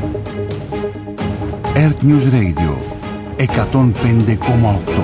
Earth News Radio 105,8.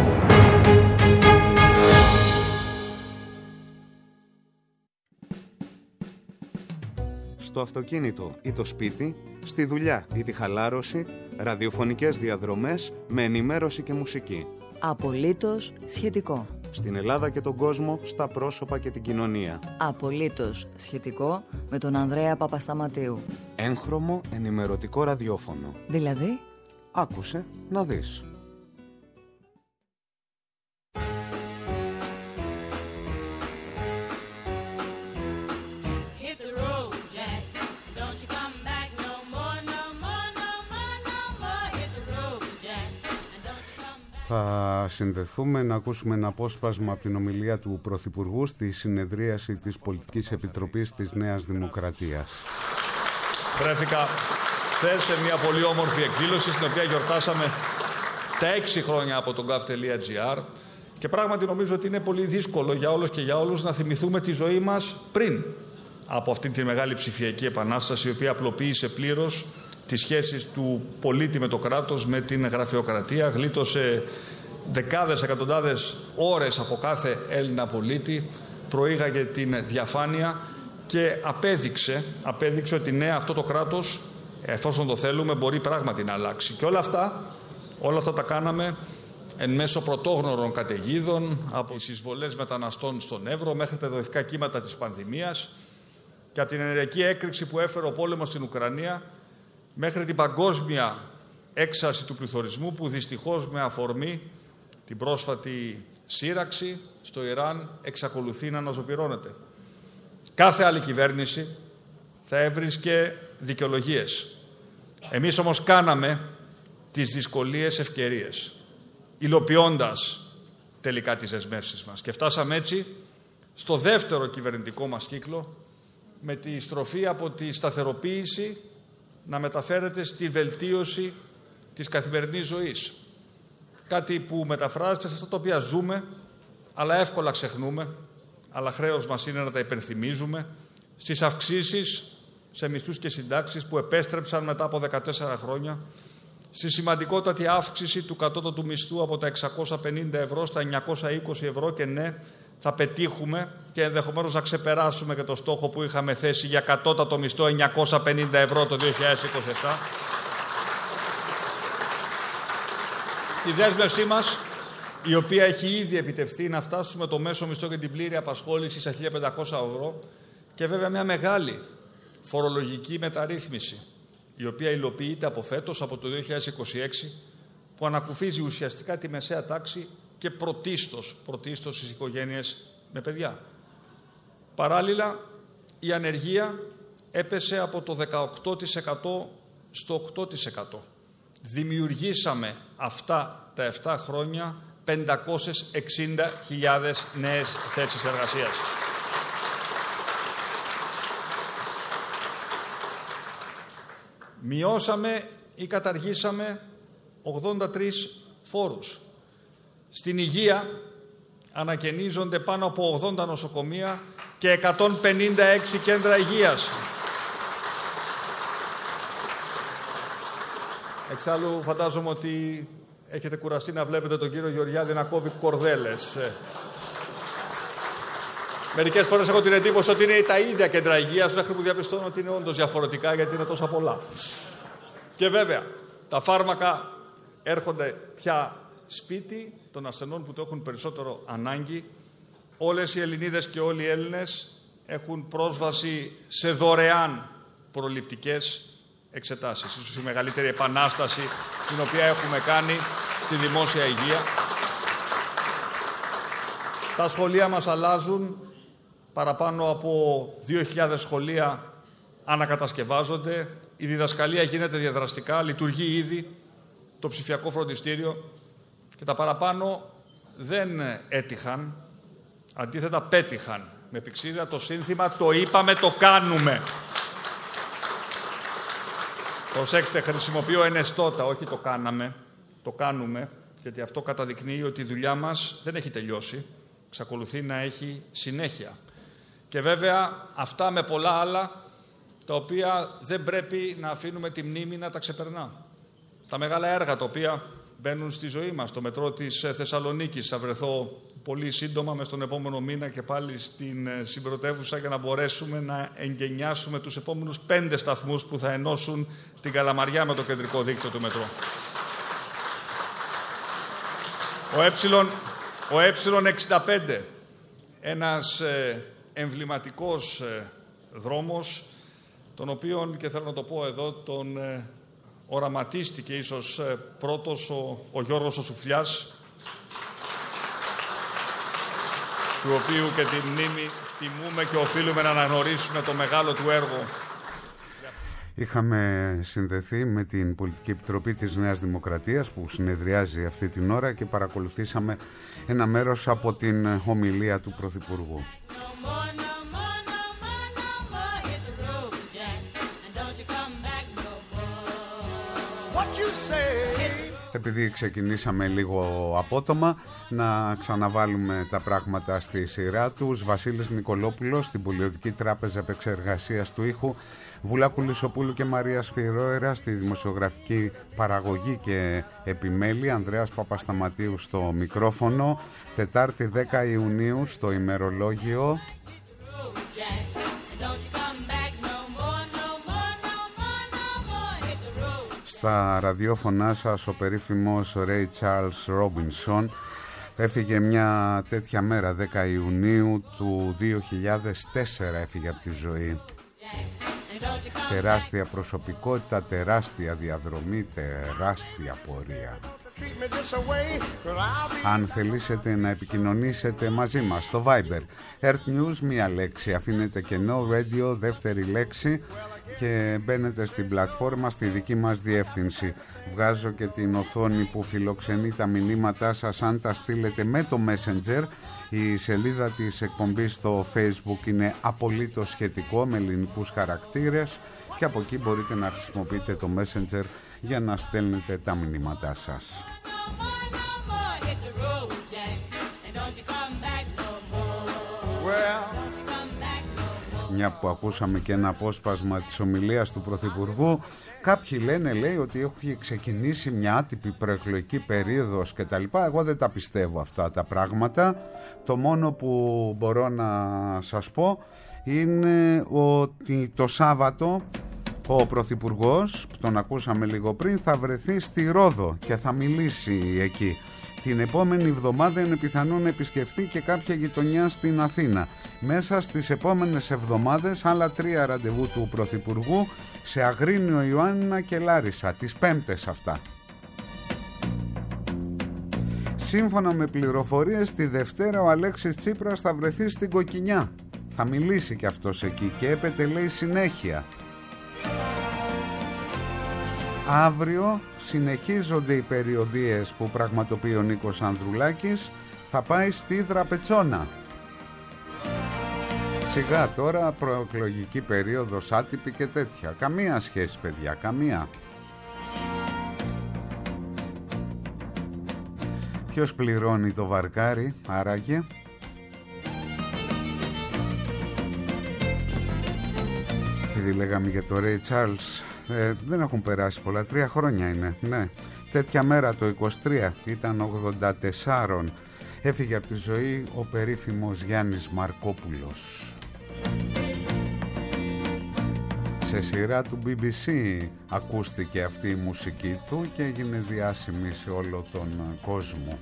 Στο αυτοκίνητο ή το σπίτι, στη δουλειά ή τη χαλάρωση, ραδιοφωνικές διαδρομές με ενημέρωση και μουσική. Απολύτως σχετικό. Στην Ελλάδα και τον κόσμο, στα πρόσωπα και την κοινωνία. Απολύτως σχετικό με τον Ανδρέα Παπασταματίου. Έγχρωμο ενημερωτικό ραδιόφωνο. Δηλαδή, άκουσε να δεις. Θα συνδεθούμε να ακούσουμε ένα απόσπασμα από την ομιλία του Πρωθυπουργού στη συνεδρίαση της Πολιτικής Επιτροπής της Νέας Δημοκρατίας. Βρέθηκα χθες σε μια πολύ όμορφη εκδήλωση στην οποία γιορτάσαμε τα 6 χρόνια από τον gov.gr και πράγματι νομίζω ότι είναι πολύ δύσκολο για όλους και για όλους να θυμηθούμε τη ζωή μας πριν από αυτή τη μεγάλη ψηφιακή επανάσταση, η οποία απλοποίησε πλήρως τις σχέσεις του πολίτη με το κράτος, με την γραφειοκρατία, γλίτωσε δεκάδες, εκατοντάδες ώρες από κάθε Έλληνα πολίτη, προήγαγε την διαφάνεια και απέδειξε ότι ναι, αυτό το κράτος, εφόσον το θέλουμε, μπορεί πράγματι να αλλάξει. Και όλα αυτά τα κάναμε εν μέσω πρωτόγνωρων καταιγίδων, από τις εισβολές μεταναστών στον Εύρο μέχρι τα εδαφικά κύματα της πανδημίας και από την ενεργειακή έκρηξη που έφερε ο πόλεμος στην Ουκρανία, μέχρι την παγκόσμια έξαρση του πληθωρισμού που δυστυχώς με αφορμή την πρόσφατη σύραξη στο Ιράν εξακολουθεί να αναζωπυρώνεται. Κάθε άλλη κυβέρνηση θα έβρισκε δικαιολογίες. Εμείς όμως κάναμε τις δυσκολίες ευκαιρίες, υλοποιώντας τελικά τις δεσμεύσεις μας. Και φτάσαμε έτσι στο δεύτερο κυβερνητικό μας κύκλο, με τη στροφή από τη σταθεροποίηση να μεταφέρεται στη βελτίωση της καθημερινής ζωής. Κάτι που μεταφράζεται σε αυτό το οποίο ζούμε, αλλά εύκολα ξεχνούμε, αλλά χρέος μας είναι να τα υπενθυμίζουμε, στις αυξήσεις σε μισθούς και συντάξεις που επέστρεψαν μετά από 14 χρόνια, στη σημαντικότατη αύξηση του κατώτατου μισθού από τα 650 ευρώ στα 920 ευρώ και ναι, θα πετύχουμε και ενδεχομένως να ξεπεράσουμε και το στόχο που είχαμε θέσει για κατώτατο μισθό 950 ευρώ το 2027. Η δέσμευσή μας, η οποία έχει ήδη επιτευχθεί, να φτάσουμε το μέσο μισθό και την πλήρη απασχόληση στα 1.500 ευρώ και βέβαια μια μεγάλη φορολογική μεταρρύθμιση, η οποία υλοποιείται από φέτος, από το 2026, που ανακουφίζει ουσιαστικά τη μεσαία τάξη και πρωτίστως στις οικογένειες με παιδιά. Παράλληλα, η ανεργία έπεσε από το 18% στο 8%. Δημιουργήσαμε αυτά τα 7 χρόνια 560.000 νέες θέσεις εργασίας. Μειώσαμε ή καταργήσαμε 83 φόρους. Στην υγεία ανακαινίζονται πάνω από 80 νοσοκομεία και 156 κέντρα υγείας. Εξάλλου φαντάζομαι ότι έχετε κουραστεί να βλέπετε τον κύριο Γεωργιάδη να κόβει κορδέλες. Μερικές φορές έχω την εντύπωση ότι είναι τα ίδια κέντρα υγείας, μέχρι που διαπιστώνω ότι είναι όντως διαφορετικά, γιατί είναι τόσα πολλά. Και βέβαια, τα φάρμακα έρχονται πια σπίτι των ασθενών που το έχουν περισσότερο ανάγκη. Όλες οι Ελληνίδες και όλοι οι Έλληνες έχουν πρόσβαση σε δωρεάν προληπτικές εξετάσεις. Ίσως η μεγαλύτερη επανάσταση την οποία έχουμε κάνει στη δημόσια υγεία. Τα σχολεία μας αλλάζουν. Παραπάνω από 2.000 σχολεία ανακατασκευάζονται. Η διδασκαλία γίνεται διαδραστικά. Λειτουργεί ήδη το ψηφιακό φροντιστήριο. Και τα παραπάνω δεν έτυχαν. Αντίθετα πέτυχαν. Με πηξίδα το σύνθημα «Το είπαμε, το κάνουμε». Προσέξτε, χρησιμοποιώ ενεστώτα, όχι το κάναμε. Το κάνουμε, γιατί αυτό καταδεικνύει ότι η δουλειά μας δεν έχει τελειώσει. Εξακολουθεί να έχει συνέχεια. Και βέβαια αυτά με πολλά άλλα τα οποία δεν πρέπει να αφήνουμε τη μνήμη να τα ξεπερνά. Τα μεγάλα έργα τα οποία μπαίνουν στη ζωή μας. Το μετρό της Θεσσαλονίκης, θα βρεθώ πολύ σύντομα μες τον επόμενο μήνα και πάλι στην συμπρωτεύουσα για να μπορέσουμε να εγκαινιάσουμε τους επόμενους 5 σταθμούς που θα ενώσουν την Καλαμαριά με το κεντρικό δίκτυο του μετρό. Ο Ε65, ένας εμβληματικός δρόμος, τον οποίον, και θέλω να το πω εδώ, τον οραματίστηκε ίσως πρώτος ο Γιώργος ο Σουφλιάς, του οποίου και τη μνήμη τιμούμε και οφείλουμε να αναγνωρίσουμε το μεγάλο του έργο. Είχαμε συνδεθεί με την Πολιτική Επιτροπή της Νέας Δημοκρατίας που συνεδριάζει αυτή την ώρα και παρακολουθήσαμε ένα μέρος από την ομιλία του Πρωθυπουργού. Επειδή ξεκινήσαμε λίγο απότομα, να ξαναβάλουμε τα πράγματα στη σειρά τους. Βασίλης Νικολόπουλος στην Πολιοδική Τράπεζα Επεξεργασίας του Ήχου, Βουλάκου Λυσοπούλου και Μαρία Σφυρόερα στη δημοσιογραφική παραγωγή και επιμέλεια, Ανδρέας Παπασταματίου στο μικρόφωνο. Τετάρτη 10 Ιουνίου στο ημερολόγιο. Στα ραδιόφωνά σας ο περίφημος Ray Charles Robinson έφυγε μια τέτοια μέρα, 10 Ιουνίου του 2004 έφυγε από τη ζωή. Τεράστια προσωπικότητα, τεράστια διαδρομή, τεράστια πορεία. Αν θελήσετε να επικοινωνήσετε μαζί μας στο Viber, Earth News, μία λέξη, αφήνετε κενό, Radio, δεύτερη λέξη, και μπαίνετε στην πλατφόρμα στη δική μας διεύθυνση. Βγάζω και την οθόνη που φιλοξενεί τα μηνύματά σας αν τα στείλετε με το Messenger. Η σελίδα της εκπομπής στο Facebook είναι απολύτως σχετικό με ελληνικούς χαρακτήρες και από εκεί μπορείτε να χρησιμοποιείτε το Messenger για να στέλνετε τα μηνύματά σας. Μια που ακούσαμε και ένα απόσπασμα της ομιλίας του Πρωθυπουργού, κάποιοι λένε, λέει, ότι έχει ξεκινήσει μια άτυπη προεκλογική περίοδος κτλ. Εγώ δεν τα πιστεύω αυτά τα πράγματα. Το μόνο που μπορώ να σας πω είναι ότι το Σάββατο ο Πρωθυπουργός, που τον ακούσαμε λίγο πριν, θα βρεθεί στη Ρόδο και θα μιλήσει εκεί. Την επόμενη εβδομάδα είναι πιθανό να επισκεφθεί και κάποια γειτονιά στην Αθήνα. Μέσα στις επόμενες εβδομάδες άλλα 3 ραντεβού του Πρωθυπουργού σε Αγρίνιο, Ιωάννινα και Λάρισα, τις Πέμπτες αυτά. Σύμφωνα με πληροφορίες, τη Δευτέρα ο Αλέξης Τσίπρας θα βρεθεί στην Κοκκινιά. Θα μιλήσει και αυτός εκεί και έπεται, λέει, συνέχεια. Αύριο συνεχίζονται οι περιοδίες που πραγματοποιεί ο Νίκος Ανδρουλάκης. Θα πάει στη Δραπετσόνα. Σιγά τώρα, προεκλογική περίοδος άτυπη και τέτοια. Καμία σχέση, παιδιά, καμία. Ποιος πληρώνει το βαρκάρι, άραγε? Επειδή λέγαμε για το Ray Charles, δεν έχουν περάσει πολλά, 3 χρόνια είναι, ναι. Τέτοια μέρα το 23 ήταν 84, έφυγε από τη ζωή ο περίφημος Γιάννης Μαρκόπουλος. Σε σειρά του BBC ακούστηκε αυτή η μουσική του και έγινε διάσημη σε όλο τον κόσμο.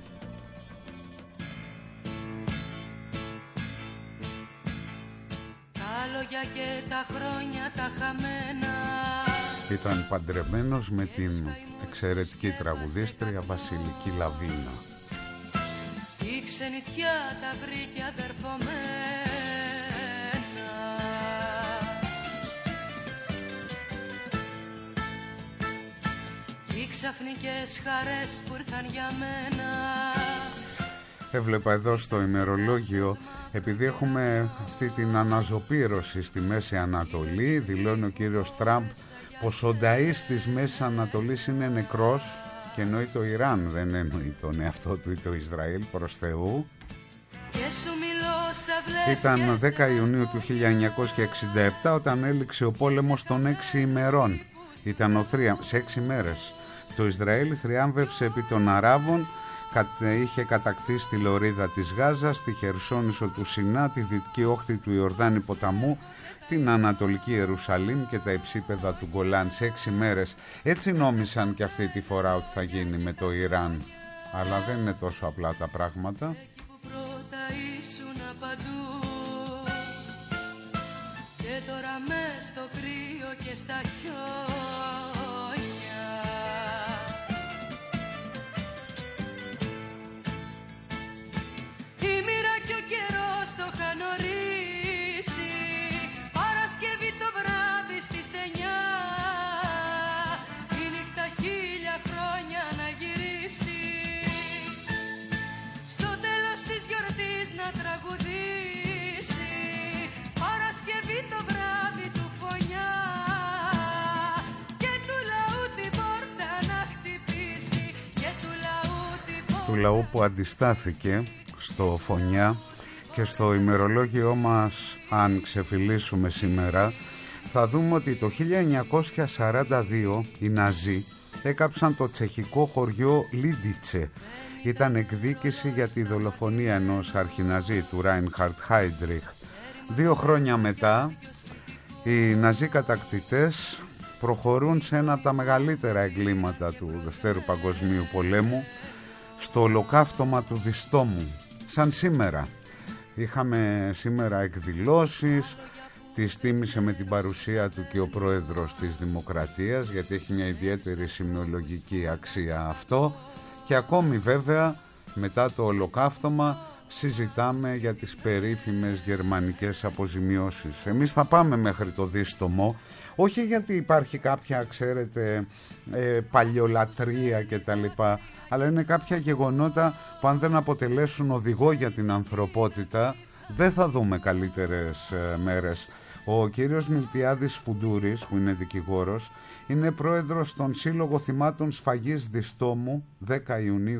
Τα λόγια και τα χρόνια τα χαμένα. Ήταν παντρεμένος με την εξαιρετική τραγουδίστρια Βασιλική Λαβίνα. Η ξενιτιά τα βρήκε αδερφωμένα. Οι ξαφνικές χαρές που ήρθαν για μένα. Έβλεπα εδώ στο ημερολόγιο, επειδή έχουμε αυτή την αναζωπήρωση στη Μέση Ανατολή, δηλώνει ο κύριος Τραμπ πως ο νταΐς της Μέσης Ανατολής είναι νεκρός, και εννοεί το Ιράν, δεν εννοεί τον εαυτό του ή το Ισραήλ, προς Θεού. Και σου μιλώ Ήταν 10 Ιουνίου του 1967 όταν έληξε ο πόλεμος των 6 ημερών. Ήταν σε 6 μέρες. Το Ισραήλ θριάμβευσε επί των Αράβων, είχε κατακτήσει τη λωρίδα της Γάζας, τη Χερσόνησο του Σινά, τη δυτική όχθη του Ιορδάνη ποταμού, την Ανατολική Ιερουσαλήμ και τα υψίπεδα του Γκολάν σε 6 μέρες. Έτσι νόμισαν και αυτή τη φορά ότι θα γίνει με το Ιράν. Αλλά δεν είναι τόσο απλά τα πράγματα. Και τώρα μες στο κρύο και στα χιόνια η μοίρα και ο καιρός το είχαν ορίσει. Παρασκευή το βράδυ στις 9 η νύχτα 1000 χρόνια να γυρίσει. Στο τέλος της γιορτής να τραγουδήσει. Παρασκευή το βράδυ του φωνιά και του λαού την πόρτα να χτυπήσει. Και του λαού την πόρτα. Του λαού που αντιστάθηκε στο φωνιά. Και στο ημερολόγιό μας, αν ξεφυλίσουμε σήμερα, θα δούμε ότι το 1942 οι Ναζί έκαψαν το τσεχικό χωριό Λίντιτσε. Ήταν εκδίκηση για τη δολοφονία ενός αρχιναζί, του Ράινχαρτ Χάιντριχ. 2 χρόνια μετά, οι Ναζί κατακτητές προχωρούν σε ένα από τα μεγαλύτερα εγκλήματα του Δευτέρου Παγκοσμίου Πολέμου, στο ολοκαύτωμα του Διστόμου. Σαν σήμερα. Είχαμε σήμερα εκδηλώσεις, τις τίμησε με την παρουσία του και ο πρόεδρος της Δημοκρατίας, γιατί έχει μια ιδιαίτερη σημειολογική αξία αυτό, και ακόμη βέβαια μετά το ολοκαύτωμα συζητάμε για τις περίφημες γερμανικές αποζημιώσεις. Εμείς θα πάμε μέχρι το Δίστομο, όχι γιατί υπάρχει κάποια, ξέρετε, παλιολατρεία και τα λοιπά, αλλά είναι κάποια γεγονότα που αν δεν αποτελέσουν οδηγό για την ανθρωπότητα δεν θα δούμε καλύτερες μέρες. Ο κύριος Μιλτιάδης Φουντούρης, που είναι δικηγόρος, είναι πρόεδρος των Σύλλογο Θυμάτων Σφαγής Διστόμου, 10 Ιουνίου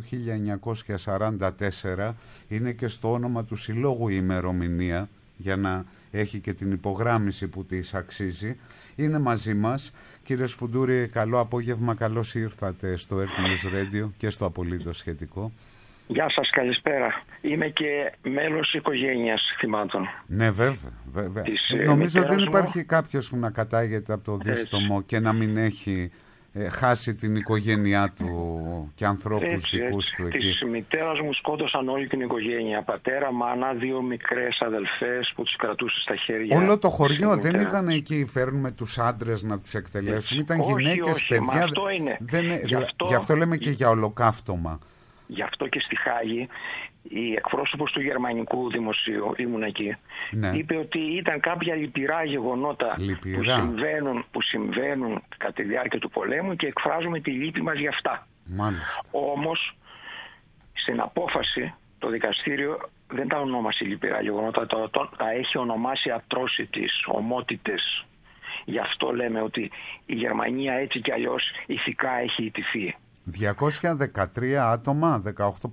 1944. Είναι και στο όνομα του συλλόγου η ημερομηνία, για να έχει και την υπογράμμιση που της αξίζει. Είναι μαζί μας. Κύριε Φουντούρη, καλό απόγευμα, καλώς ήρθατε στο Earth News Radio και στο Απολύτως Σχετικό. Γεια σας, καλησπέρα. Είμαι και μέλος οικογένειας θυμάτων. Ναι, βέβαια. Νομίζω δεν υπάρχει κάποιος που να κατάγεται από το Δίστομο και να μην έχει χάσει την οικογένειά του και ανθρώπους δικούς του εκεί. Της μητέρας μου σκότωσαν όλη την οικογένεια. Πατέρα, μάνα, 2 μικρές αδελφές που τους κρατούσε στα χέρια. Όλο το χωριό δεν ήταν εκεί, φέρνουμε τους άντρες να τους εκτελέσουν. Ήταν γυναίκες, παιδιά. Αυτό είναι. Γι' αυτό λέμε και για ολοκαύτωμα. Γι' αυτό και στη Χάγη η εκπρόσωπος του γερμανικού δημοσίου, ήμουν εκεί, ναι, είπε ότι ήταν κάποια λυπηρά γεγονότα που συμβαίνουν κατά τη διάρκεια του πολέμου και εκφράζουμε τη λύπη μας για αυτά. Μάλιστα. Όμως στην απόφαση το δικαστήριο δεν τα ονόμασε λυπηρά γεγονότα, τα έχει ονομάσει atrocities, ομότητες. Γι' αυτό λέμε ότι η Γερμανία έτσι κι αλλιώς ηθικά έχει ιτηθεί. 213 άτομα, 18,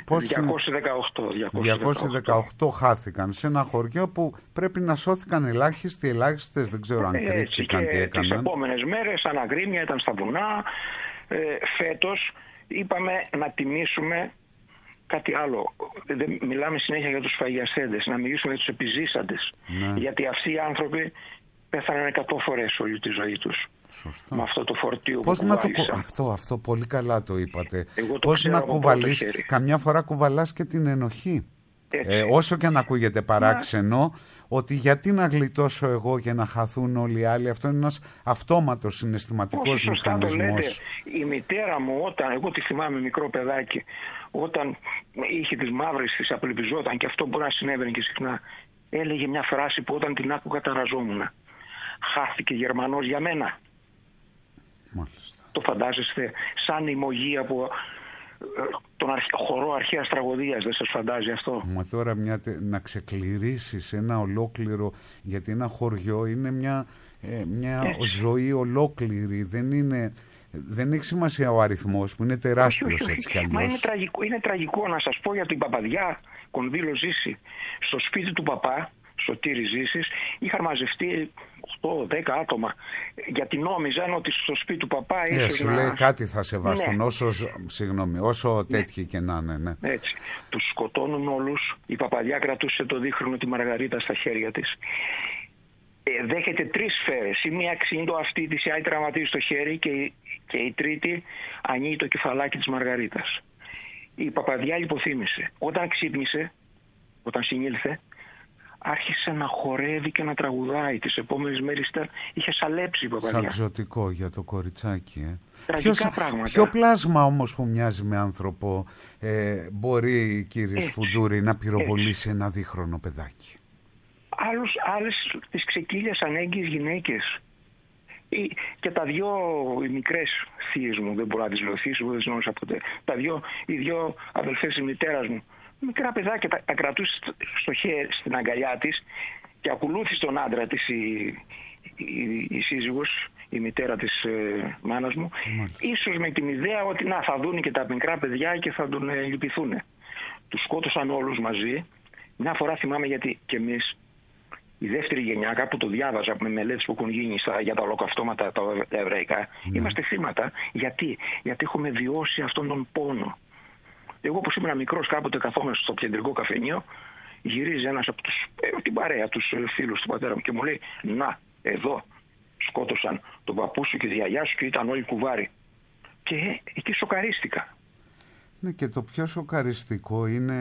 218 χάθηκαν σε ένα χωριό που πρέπει να σώθηκαν ελάχιστες, δεν ξέρω αν κρύφτηκαν, τι έκαναν. Τις επόμενες μέρες αναγρίμια ήταν στα βουνά. Φέτος είπαμε να τιμήσουμε κάτι άλλο. Μιλάμε συνέχεια για τους σφαγιαστέντες, να μιλήσουμε για τους επιζήσαντες. Ναι. Γιατί αυτοί οι άνθρωποι πέθαναν 100 φορές όλη τη ζωή τους. Σωστά. Με αυτό το φορτίο πώς που κουβάλισαν. Αυτό πολύ καλά το είπατε. Πώς να κουβαλείς, καμιά φορά κουβαλάς και την ενοχή. Όσο και αν ακούγεται παράξενο, ότι γιατί να γλιτώσω εγώ και να χαθούν όλοι οι άλλοι. Αυτό είναι ένας αυτόματος συναισθηματικός μηχανισμός. Η μητέρα μου, όταν εγώ τη θυμάμαι μικρό παιδάκι, όταν είχε τις μαύρες, τις απελπιζόταν, και αυτό μπορεί να συνέβαινε και συχνά, έλεγε μια φράση που όταν την άκουγα ταραζόμουν. Χάθηκε Γερμανός για μένα. Μάλιστα. Το φαντάζεστε σαν ημωγή από τον χορό αρχαίας τραγωδίας, δεν σας φαντάζει αυτό? Μα τώρα να ξεκληρίσεις ένα ολόκληρο, γιατί ένα χωριό είναι μια ζωή ολόκληρη, δεν είναι Δεν έχει σημασία ο αριθμός που είναι τεράστιος έτσι κι αλλιώς. Μα είναι τραγικό να σας πω για την Παπαδιά Κονδύλο Ζήση. Στο σπίτι του παπά, Σωτήρη Ζήσης, είχαν μαζευτεί 8-10 άτομα, γιατί νόμιζαν ότι στο σπίτι του παπά σου λέει κάτι θα σεβαστούν, όσο τέτοιοι και να είναι. Ναι. Έτσι. Τους σκοτώνουν όλους. Η Παπαδιά κρατούσε το δίχρονο τη Μαργαρίτα στα χέρια της. Δέχεται 3 σφαίρες. Η μία ξύνει το αυτί της, η άλλη τραυματίζει το χέρι και η τρίτη ανοίγει το κεφαλάκι της Μαργαρίτας. Η Παπαδιά λιποθύμησε. Όταν ξύπνησε, όταν συνήλθε, άρχισε να χορεύει και να τραγουδάει. Τις επόμενες μέρες είχε σαλέψει η Παπαδιά. Σαν εξωτικό για το κοριτσάκι. Τραγικά πράγματα. Ποιο πλάσμα όμως που μοιάζει με άνθρωπο μπορεί, κύριε Σφουντούρη, να πυροβολήσει ένα δίχρονο παιδάκι? Άλλες τις ξεκύλιασαν έγκυες γυναίκες. Και τα δυο οι μικρές θείες μου, δεν μπορώ να τις βοηθήσω, δεν τις γνώρισα ποτέ. Οι δυο αδελφές της μητέρας μου, μικρά παιδάκια, τα κρατούσε στο χέρι, στην αγκαλιά της και ακολούθησε τον άντρα της η σύζυγος, η μητέρα της μάνας μου, ίσως με την ιδέα ότι θα δουν και τα μικρά παιδιά και θα τον λυπηθούν. Τους σκότωσαν όλους μαζί. Μια φορά θυμάμαι, γιατί και εμείς, η δεύτερη γενιά, κάπου το διάβαζα με μελέτες που έχουν γίνει για τα ολοκαυτώματα τα εβραϊκά, είμαστε θύματα. Γιατί έχουμε βιώσει αυτόν τον πόνο. Εγώ που ήμουν μικρός, κάποτε καθόμουν στο κεντρικό καφενείο, γυρίζει ένας από την παρέα, τους φίλους του πατέρα μου και μου λέει: να, εδώ σκότωσαν τον παππού σου και τη γιαγιά σου και ήταν όλοι κουβάρι. Και εκεί σοκαρίστηκα. Ναι, και το πιο σοκαριστικό είναι,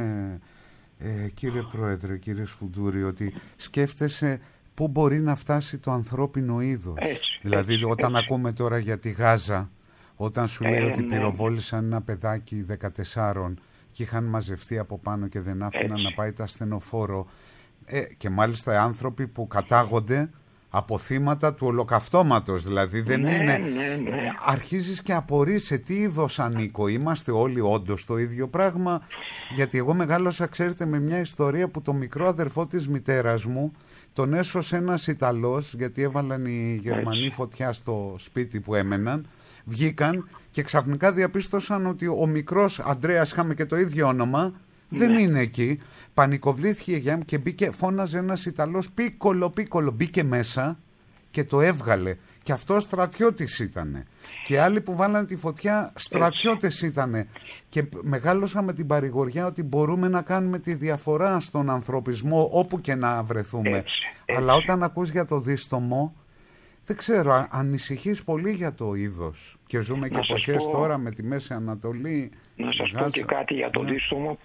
κύριε Πρόεδρε, κύριε Σφουντούρη, ότι σκέφτεσαι πού μπορεί να φτάσει το ανθρώπινο είδος. Δηλαδή όταν ακούμε τώρα για τη Γάζα, όταν σου λέει ότι πυροβόλησαν ένα παιδάκι 14 και είχαν μαζευτεί από πάνω και δεν άφηναν να πάει τα ασθενοφόρο, και μάλιστα άνθρωποι που κατάγονται από θύματα του ολοκαυτώματος, δηλαδή δεν είναι... Αρχίζεις και απορείς σε τι είδος ανήκω, είμαστε όλοι όντως το ίδιο πράγμα? Γιατί εγώ μεγάλωσα, ξέρετε, με μια ιστορία που το μικρό αδερφό της μητέρας μου τον έσωσε ένας Ιταλός, γιατί έβαλαν οι Γερμανοί φωτιά στο σπίτι που έμεναν, βγήκαν και ξαφνικά διαπίστωσαν ότι ο μικρός Αντρέας, είχαμε και το ίδιο όνομα, δεν είναι εκεί. Πανικοβλήθηκε η γιαγιά μου και μπήκε, φώναζε ένας Ιταλός πίκολο, μπήκε μέσα και το έβγαλε. Και αυτό στρατιώτης ήτανε. Και άλλοι που βάλανε τη φωτιά στρατιώτες ήτανε. Και μεγάλωσα με την παρηγοριά ότι μπορούμε να κάνουμε τη διαφορά στον ανθρωπισμό όπου και να βρεθούμε. Αλλά όταν ακούς για το δίστομο, δεν ξέρω, ανησυχείς πολύ για το είδος. Και ζούμε και εποχές τώρα με τη Μέση Ανατολή. Να σας πω και κάτι για το δίστομο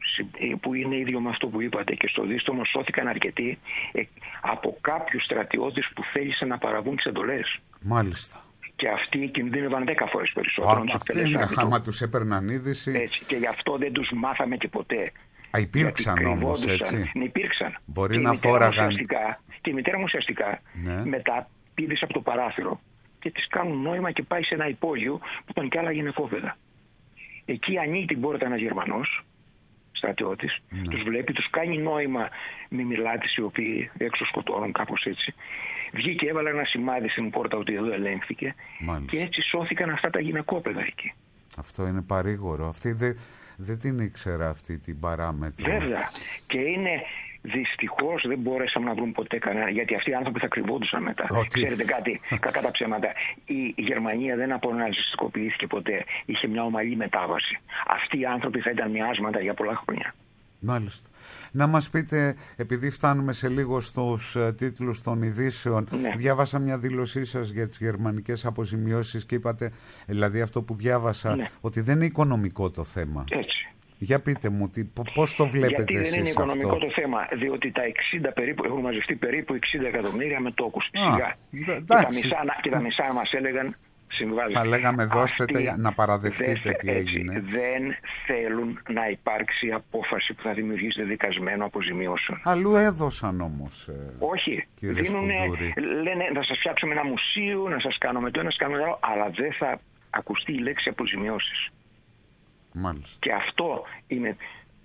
που είναι ίδιο με αυτό που είπατε. Και στο δίστομο σώθηκαν αρκετοί από κάποιους στρατιώτες που θέλησαν να παραβούν τις εντολές. Μάλιστα. Και αυτοί κινδύνευαν 10 φορές περισσότερο. Αυτοί είναι, άμα τους έπαιρναν είδηση. Έτσι, και γι' αυτό δεν τους μάθαμε και ποτέ. Υπήρξαν όμως, έτσι. Υπήρξαν. Μπορεί να φόραγαν. Και η μητέρα μου ουσιαστικά μετά πήδησε από το παράθυρο και της κάνουν νόημα και πάει σε ένα υπόγειο που ήταν κι άλλα γυναικόπαιδα. Εκεί ανοίγει την πόρτα ένας Γερμανός στρατιώτης, τους βλέπει, τους κάνει νόημα με μιλάτες οι οποίοι έξω σκοτώνουν, κάπως έτσι. Βγήκε, έβαλε ένα σημάδι στην πόρτα ότι εδώ ελέγχθηκε. Και έτσι σώθηκαν αυτά τα γυναικόπαιδα εκεί. Αυτό είναι παρήγορο. Αυτή δεν την ήξερα αυτή την παράμετρο. Βέβαια. Και είναι... Δυστυχώς δεν μπορέσαμε να βρουν ποτέ κανένα, γιατί αυτοί οι άνθρωποι θα κρυβόντουσαν μετά. Ξέρετε κάτι, κακά τα ψέματα. Η Γερμανία δεν αποναζιστικοποιήθηκε ποτέ. Είχε μια ομαλή μετάβαση. Αυτοί οι άνθρωποι θα ήταν μοιάσματα για πολλά χρόνια. Μάλιστα. Να μας πείτε, επειδή φτάνουμε σε λίγο στους τίτλους των ειδήσεων, διάβασα μια δήλωσή σας για τις γερμανικές αποζημιώσεις και είπατε, δηλαδή αυτό που διάβασα, ότι δεν είναι οικονομικό το θέμα. Έτσι. Για πείτε μου, πώς το βλέπετε εσείς αυτό? Γιατί δεν είναι οικονομικό το θέμα, διότι τα 60 περίπου, έχουν μαζευτεί περίπου 60 εκατομμύρια με τόκους. Σιγά. Και τα μισά μας έλεγαν συμβάζουν. Θα λέγαμε δώστε να παραδεχτείτε τι έγινε. Δεν θέλουν να υπάρξει απόφαση που θα δημιουργήσει δικασμένο αποζημιώσεων. Αλλού έδωσαν όμως. Όχι. Λένε να σας φτιάξουμε ένα μουσείο, να σας κάνουμε το ένα, να σας κάνουμε το άλλο, αλλά δεν θα ακουστεί η λέξη αποζημιώσεις. Μάλιστα. Και αυτό είναι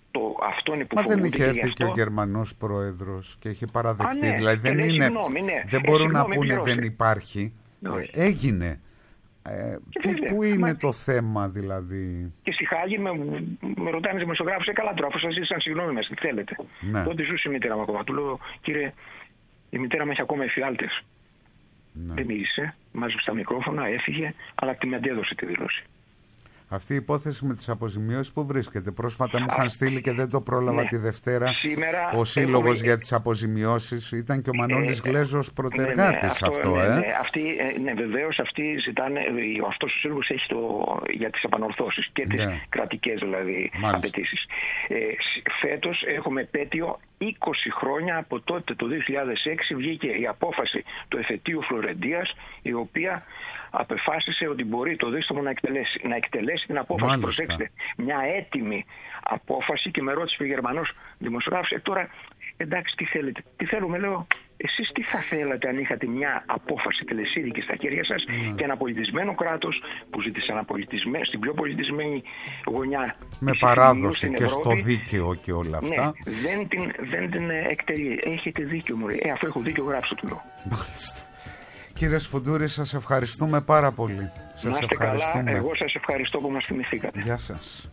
που φοβούνται. Μα δεν είχε έρθει και ο Γερμανός πρόεδρος και είχε παραδεχτεί. Δηλαδή δεν μπορούν να πούνε δεν υπάρχει. Έγινε. Πού είναι το θέμα δηλαδή? Και στη Χάγη με ρωτάνε οι δημοσιογράφοι, καλά τώρα, αφού σας ζήτησαν συγγνώμη μας, τι θέλετε? Ναι. Τότε ζούσε η μητέρα μου ακόμα. Του λέω, κύριε, η μητέρα μου έχει ακόμα εφιάλτες. Ναι. Δεν μίλησε, μάζεψε τα μικρόφωνα, έφυγε, αλλά τη με αντέδωσε τη δήλωση. Αυτή η υπόθεση με τις αποζημιώσεις που βρίσκεται? Πρόσφατα μου είχαν στείλει και δεν το πρόλαβα τη Δευτέρα. Σήμερα ο Σύλλογος για τις αποζημιώσεις, ήταν και ο Μανώλης Γλέζος πρωτεργάτης αυτό. Ναι, βεβαίως αυτοί ζητάνε, αυτός ο Σύλλογος έχει για τις επανορθώσεις και τις κρατικές δηλαδή απαιτήσεις. Φέτος έχουμε επέτειο 20 χρόνια από τότε, το 2006 βγήκε η απόφαση του εφετείου Φλωρεντίας, η οποία απεφάσισε ότι μπορεί το δίστομο να εκτελέσει την απόφαση. Προσέξτε, μια έτοιμη απόφαση, και με ρώτησε ο Γερμανός δημοσιογράφος, τώρα εντάξει, τι θέλετε? Τι θέλουμε, λέω, εσείς τι θα θέλατε αν είχατε μια απόφαση τελεσίδικη στα χέρια σας και ένα πολιτισμένο κράτος που ζήτησε στην πιο πολιτισμένη γωνιά, με παράδοση και στο δίκαιο και όλα αυτά. Ναι, δεν την εκτελεί. Έχετε δίκιο, μου λέει. Αφού έχω δίκιο, γράψτε του, λέω. Κύριε Σφοντούρη, σας ευχαριστούμε πάρα πολύ. Σας ευχαριστούμε. Καλά, εγώ σας ευχαριστώ που μας θυμηθήκατε. Γεια σας.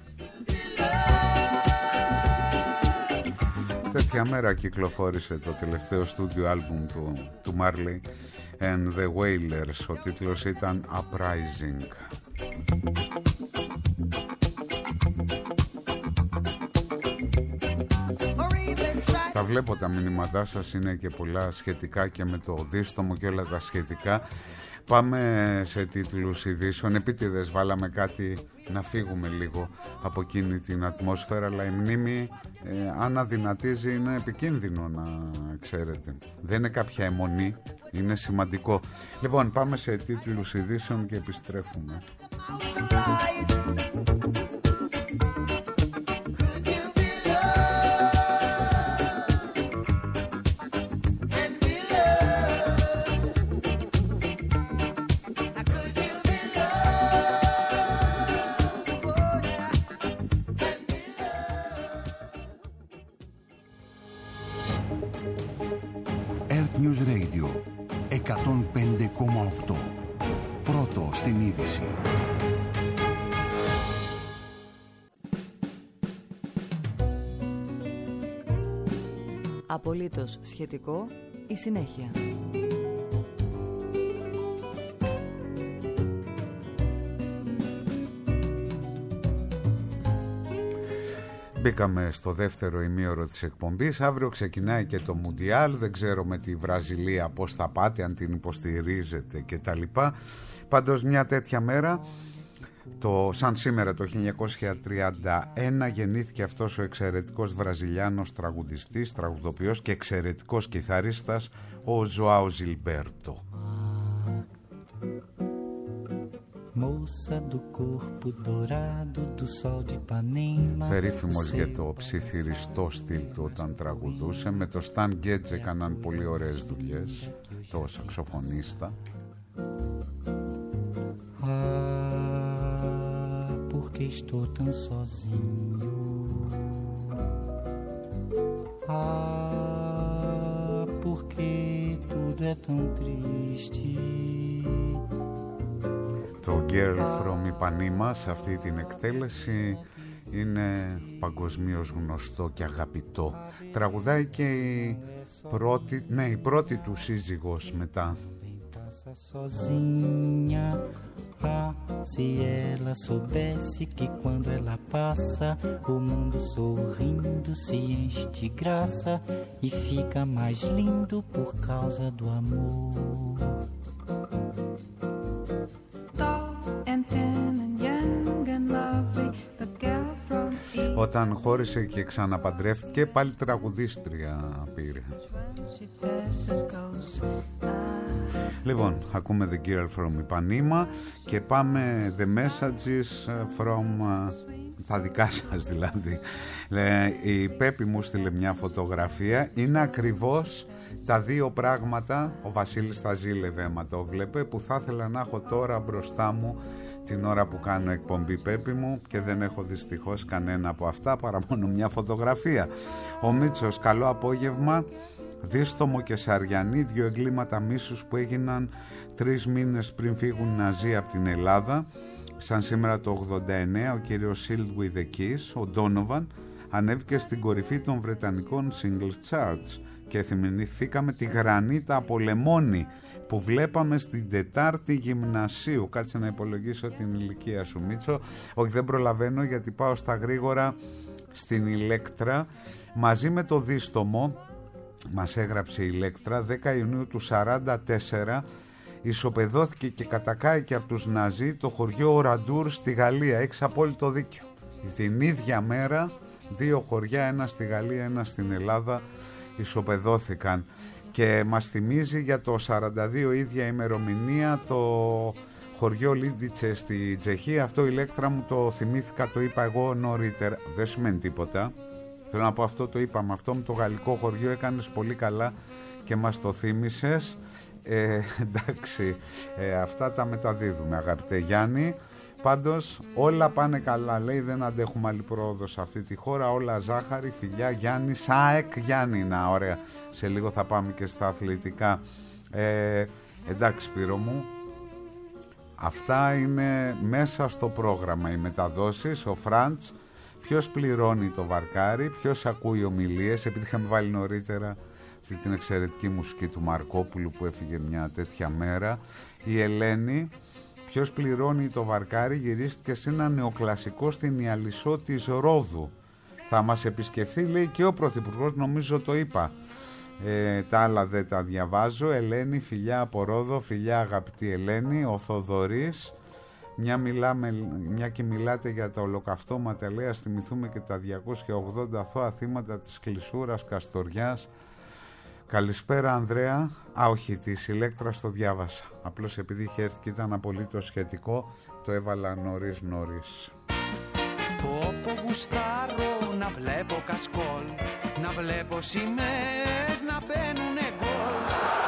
Τέτοια μέρα κυκλοφόρησε το τελευταίο στούντιο άλμπουμ του Marley and the Wailers. Ο τίτλος ήταν Uprising. Τα βλέπω τα μηνύματά σας, είναι και πολλά σχετικά και με το δίστομο και όλα τα σχετικά. Πάμε σε τίτλους ειδήσεων. Επίτηδες βάλαμε κάτι να φύγουμε λίγο από εκείνη την ατμόσφαιρα, αλλά η μνήμη αν αδυνατίζει είναι επικίνδυνο, να ξέρετε. Δεν είναι κάποια αιμονή, είναι σημαντικό. Λοιπόν, πάμε σε τίτλους ειδήσεων και επιστρέφουμε. News Radio 105,8. Πρώτο στην είδηση. Απολύτως σχετικό, η συνέχεια. Μπήκαμε στο δεύτερο ημίωρο της εκπομπής. Αύριο ξεκινάει και το Μουντιάλ. Δεν ξέρω με τη Βραζιλία πώς θα πάτε, αν την υποστηρίζετε και τα λοιπά. Πάντως μια τέτοια μέρα, σαν σήμερα το 1931, γεννήθηκε αυτός ο εξαιρετικός Βραζιλιάνος τραγουδιστής, τραγουδοποιός και εξαιρετικός κιθαρίστας, ο Ζωάο Ζιλμπέρτο. Περίφημος για το ψιθυριστό στυλ του όταν τραγουδούσε. Με το Stan Getz έκαναν πολύ ωραίες δουλειές, το σαξοφωνίστα. Porque estou tão sozinho. Porque tudo é tão triste. Το Girl from Ipanema σε αυτή την εκτέλεση είναι παγκοσμίως γνωστό και αγαπητό. Τραγουδάει και η πρώτη του σύζυγος μετά. Sozinha, se ela soubesse que quando ela passa, o mundo sorrindo se enche de graça e fica mais lindo por causa do amor. Όταν χώρισε και ξαναπαντρεύτηκε, πάλι τραγουδίστρια πήρε. Λοιπόν, ακούμε The Girl from Ipanema και πάμε The Messages from τα δικά σας δηλαδή. Η Πέπη μου στείλε μια φωτογραφία. Είναι ακριβώς τα δύο πράγματα, ο Βασίλης θα ζήλευε άμα το βλέπε, που θα ήθελα να έχω τώρα μπροστά μου την ώρα που κάνω εκπομπή, Πέπη μου, και δεν έχω δυστυχώς κανένα από αυτά παρά μόνο μια φωτογραφία. Ο Μίτσος, καλό απόγευμα. Δίστομο και Σαριανή, 2 εγκλήματα μίσους που έγιναν 3 μήνες πριν φύγουν οι Ναζί από την Ελλάδα. Σαν σήμερα το 89 ο κύριος Sealed with the Kiss, ο Donovan, ανέβηκε στην κορυφή των βρετανικών singles charts και θυμηθήκαμε τη γρανίτα από λεμόνι που βλέπαμε στην Τετάρτη γυμνασίου. Κάτσε να υπολογίσω την ηλικία σου, Μίτσο. Όχι, δεν προλαβαίνω γιατί πάω στα γρήγορα στην Ηλέκτρα. Μαζί με το Δίστομο, μας έγραψε η Ηλέκτρα, 10 Ιουνίου του 1944 ισοπεδώθηκε και κατακάηκε από τους Ναζί το χωριό Οραντούρ στη Γαλλία. Έχεις απόλυτο δίκιο. Την ίδια μέρα 2 χωριά, ένα στη Γαλλία, ένα στην Ελλάδα, ισοπεδώθηκαν. Και μας θυμίζει για το 42 ίδια ημερομηνία το χωριό Λίντιτσε στη Τσεχία. Αυτό η Ηλέκτρα μου το θυμήθηκα, το είπα εγώ νωρίτερα. Δεν σημαίνει τίποτα. Θέλω να πω, αυτό το είπαμε. Αυτό με το γαλλικό χωριό έκανες πολύ καλά και μας το θύμισες. Εντάξει, αυτά τα μεταδίδουμε, αγαπητέ Γιάννη. Πάντως όλα πάνε καλά, λέει, δεν αντέχουμε άλλη πρόοδο σε αυτή τη χώρα, όλα ζάχαρη, φιλιά Γιάννη, ΣΑΕΚ Γιάννηνα, ωραία. Σε λίγο θα πάμε και στα αθλητικά. Εντάξει Σπύρο μου, αυτά είναι μέσα στο πρόγραμμα, οι μεταδόσεις, ο Φραντς, ποιος πληρώνει το βαρκάρι, ποιος ακούει ομιλίες, επειδή είχαμε βάλει νωρίτερα αυτή την εξαιρετική μουσική του Μαρκόπουλου που έφυγε μια τέτοια μέρα, η Ελένη. Ποιος πληρώνει το βαρκάρι γυρίστηκε σε ένα νεοκλασικό στην Ιαλισσό της Ρόδου. Θα μας επισκεφθεί, λέει, και ο Πρωθυπουργός, νομίζω το είπα. Τα άλλα δεν τα διαβάζω. Ελένη, φιλιά από Ρόδο, φιλιά αγαπητή Ελένη. Ο Θοδωρής, μια και μιλάτε για τα ολοκαυτώματα, λέει, ας θυμηθούμε και τα 280 αθώα θύματα της Κλεισούρας Καστοριάς. Καλησπέρα Ανδρέα. Όχι, της Ηλέκτρας το διάβασα. Απλώς επειδή είχε έρθει και ήταν απολύτως σχετικό, το έβαλα νωρίς. Πόπο γουστάρω να βλέπω κασκόλ, να βλέπω σημαίες να μπαίνουνε γκολ.